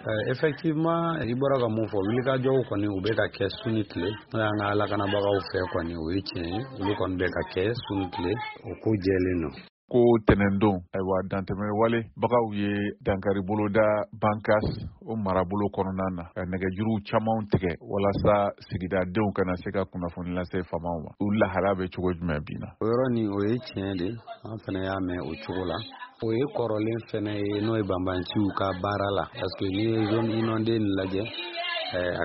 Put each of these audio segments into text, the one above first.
Effectivement i bɔra ka mun fɔ wulikajɔw kɔni u bɛ ka kɛ su ni tile n'o y'an ka lakanabagaw fɛ kɔni o ye tiɲɛ ye olu kɔni bɛ ka kɛ su ni tile o ko jɛlen don. Ko tɛnɛndon ayiwa dantɛmɛ wale bagaw ye dankari boloda bankas o marabolo kɔnɔna na ka nɛgɛjuru caman tigɛ walasa sigidadenw kana se ka kunnafoni lase famaw ma u lahara bɛ cogo jumɛn bi na. O yɔrɔ nin o ye tiɲɛ de an fana y'a mɛn o cogo la. O ye kɔrɔlen fɛnɛ ye n'o ye banbanciw ka baara la parce que n'i ye zone inondée nin lajɛ a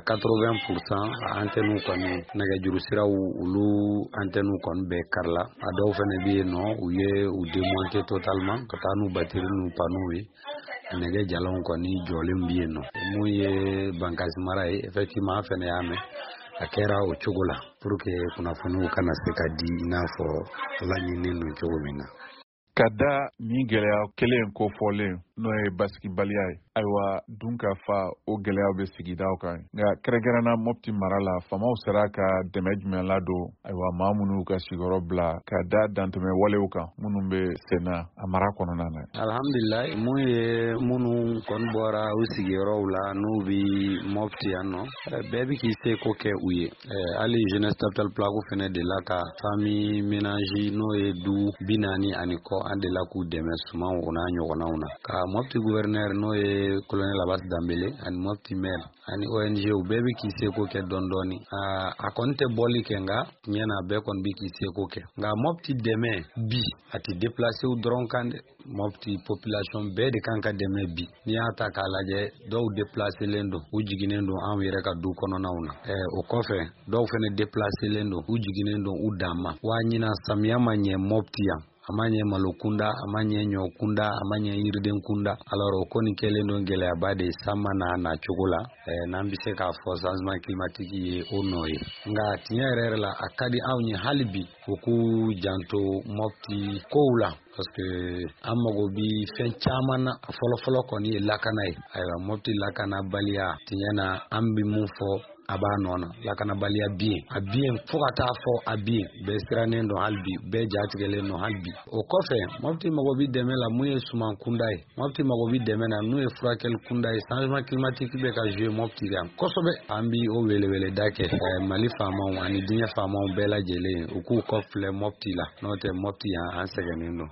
80% antenne kɔni nɛgɛjuru siraw olu antenne kɔni bɛɛ karila a dɔw fɛnɛ bɛ yen nɔ u ye u démonter totalement ka taa n'u batterie n'u panneaux ye nɛgɛ jalanw kɔni jɔlen bɛ yen nɔ mun ye Bankasi mara ye effectivement an fɛnɛ y'a mɛn a kɛra o cogo la pour que kunnafoniw kana se ka di i n'a fɔ laɲininen don cogo min na. Ka da nin gɛlɛya kelen kofɔlen n'o ye basigibaliya ye ayiwa dun ka fa o gɛlɛyaw bɛ sigidaw kan nka kɛrɛnkɛrɛnna Mopti mara la famaw sera ka dɛmɛ jumɛn ladon ayiwa maa minnu ka sigiyɔrɔ bila ka da dantɛmɛ walew kan minnu bɛ senna a mara kɔnɔna na. Alhamdulilayi mun ye minnu kɔni bɔra u sigiyɔrɔw la n'u bɛ Mopti yan nɔ bɛɛ bɛ k'i seko kɛ u ye hali jeunesse capital plateau fɛnɛ de la ka famille ménage n'o ye du 40 ani kɔ an de la k'u dɛmɛ sumaw o n'a ɲɔgɔnnaw na ka Mopti gouverneur n'o ye colonel Abbas Dambele ani Mopti maire ani ONG u bɛɛ bɛ k'i seko kɛ dɔɔni a kɔni tɛ bɔli kɛ nka tiɲɛ na bɛɛ kɔni bɛ k'i seko kɛ nka Mopti dɛmɛ bi a tɛ déplacer dɔrɔn kan dɛ Mopti population bɛɛ de kan ka dɛmɛ bi n'i y'a ta k'a lajɛ dɔw déplacelen don u jiginen don anw yɛrɛ ka du kɔnɔnaw na o kɔfɛ dɔw fɛnɛ déplacelen don u jiginen don u dan ma wa ɲina samiya ma ɲɛ Mopti yan a ma ɲɛ malo kunda a ma ɲɛ ɲɔ kunda a ma ɲɛ yiriden kunda alors o kɔni kɛlen don gɛlɛyaba de san ma na cogo la n'an bɛ se k'a fɔ changement climatique ye o nɔ ye nka tiɲɛ yɛrɛ la a ka di anw ye hali bi u k'u janto Mopti kow la parce que an mago bi fɛn caman na a fɔlɔfɔlɔ kɔni ye lakana ye ayiwa Mopti lakanabaliya tiɲɛ na an bɛ mun fɔ a b'a nɔ na lakanabaliya bien a bien fo ka taa fɔ a bien bɛɛ sirannen don hali bi bɛɛ jatigɛlen don hali bi o kɔfɛ Mopti mago bi dɛmɛ la mun ye suman kunda ye Mopti mago bi dɛmɛ na n'o ye furakɛli kunda ye changement climatique bɛ ka jouer Mopti kan kosɛbɛ an bi o welewele da kɛ Mali faamaw ani diɲɛ faamaw bɛɛ lajɛlen u k'u kɔfilɛ Mopti la n'o tɛ Mopti an sɛgɛnnen don.